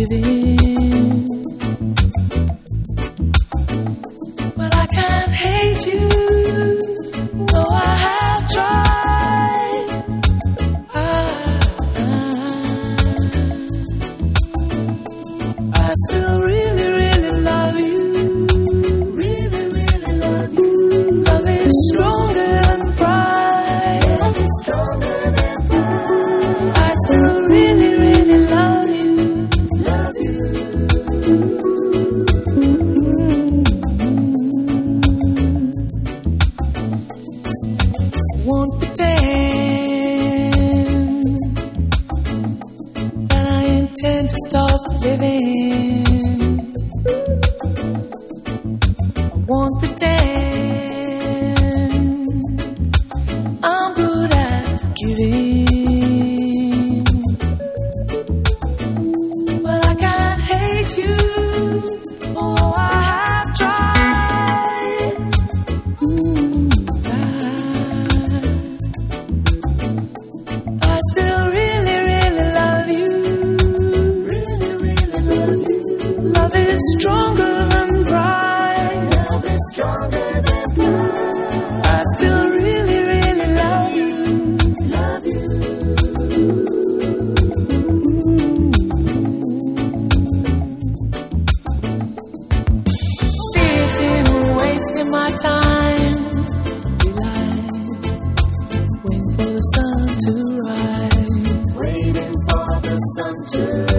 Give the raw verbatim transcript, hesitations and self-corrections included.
giving. But I can't hate you, though I have tried. Ah, I still really, really love you. Really, really love you. Love is stronger than pride. Love is stronger than pride. I still really, really love you. Love you. Won't pretend that I intend to stop living. I won't pretend I'm good at giving. But I can't hate you, oh I have tried. Ooh, I, I still really, really love you. Really, really love you. Love is stronger than pride. Love is stronger than pride. I still really, really love you. Love you. Sitting, wasting my time. Did I wait for the sun to rise? Waiting for the sun to rise.